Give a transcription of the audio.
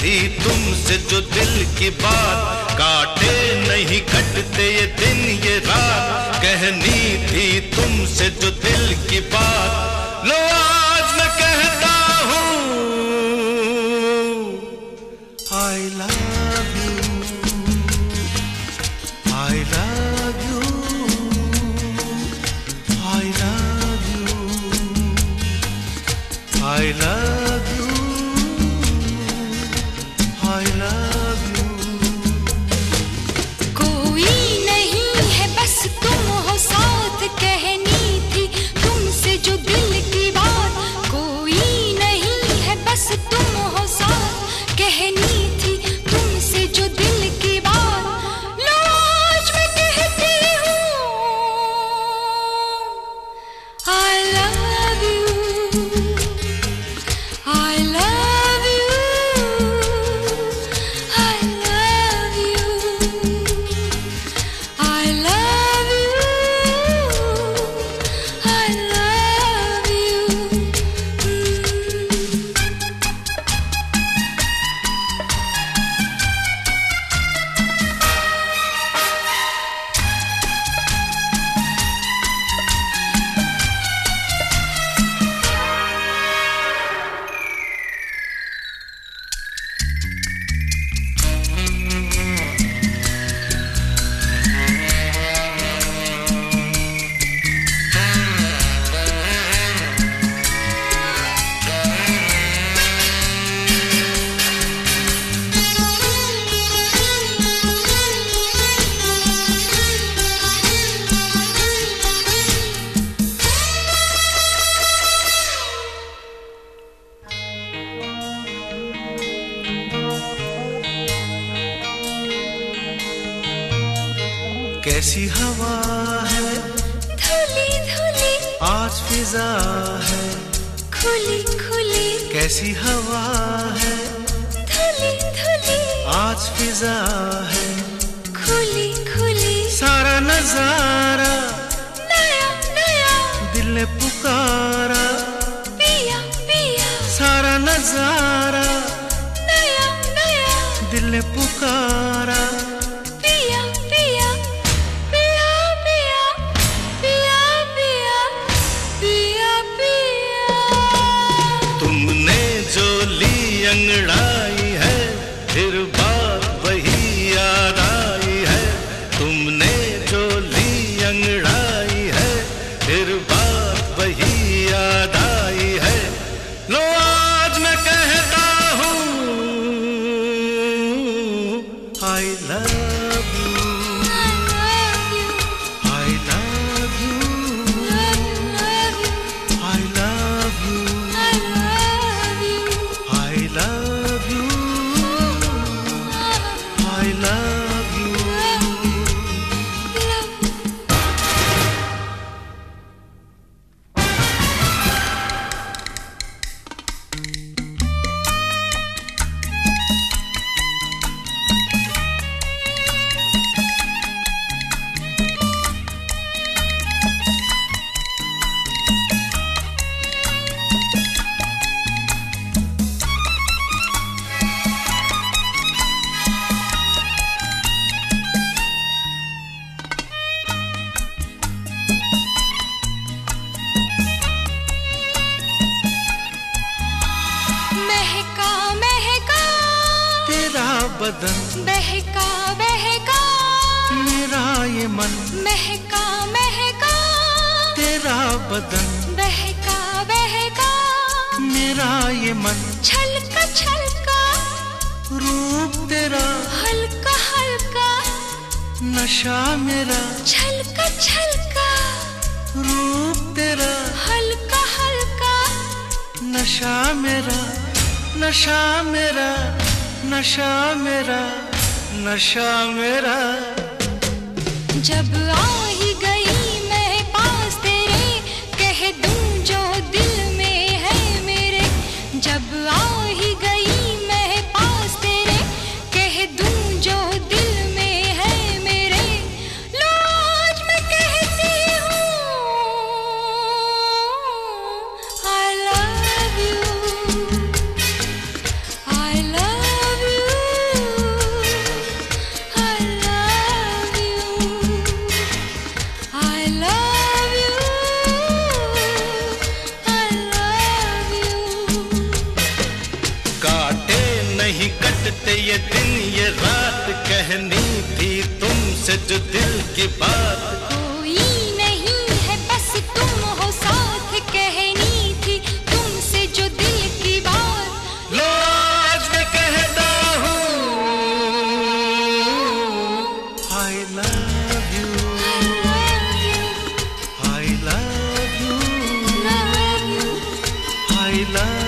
थी तुमसे जो दिल की बात, काटे नहीं कटते ये दिन ये रात, कहनी थी तुमसे जो दिल की बात, लो आज मैं कहता हूँ I love you, I love you, I love you, I love you, I love you. कोई नहीं है बस तुम हो साथ, कहनी थी तुमसे जो दिल की बात, कोई नहीं है बस तुम हो साथ, कहनी थी तुमसे जो दिल की बात, लो आज मैं कहती हूँ I love you, I love you, I love you, I love you, I love you. कैसी हवा है धुली धुली आज फिजा है, खुली खुली, कैसी हवा है धुली धुली, आज फिजा है, खुली खुली, सारा नजारा नया नया, दिल ने पुकारा, पिया पिया, सारा नजारा नया नया, दिल ने पुकारा, पिया पिया, पिया पिया, पिया पिया, पिया पिया. तुमने जो ली अंगड़ाई है, फिर बात वही याद आई है, तुमने जो ली अंगड़ाई है, फिर बात वही याद आई है, लो आज मैं कहता हूँ I love you, I love you, I love you, love you, I love you, I love you, I love you. महका महका तेरा बदन बहका बहका, मेरा ये मन, महका महका तेरा बदन बहका बहका, मेरा ये मन, छलका छलका, रूप तेरा हल्का हल्का, नशा मेरा, छलका छलका, रूप तेरा हल्का हल्का, नशा मेरा, नशा मेरा, नशा मेरा, नशा मेरा. जब आ ही गई मैं पास तेरे, कह दूं जो दिल में है मेरे, जब आ ही गई मैं पास तेरे, कह दूं जो दिल में है मेरे, लो आज मैं कहती हूँ I love you, I love कटते ये दिन ये रात, कहनी थी तुमसे जो दिल की बात। कोई नहीं है बस तुम हो साथ, कहनी थी तुमसे जो दिल की बात। लो आज मैं कहता हूँ I love you, I love you, I love you, I love you।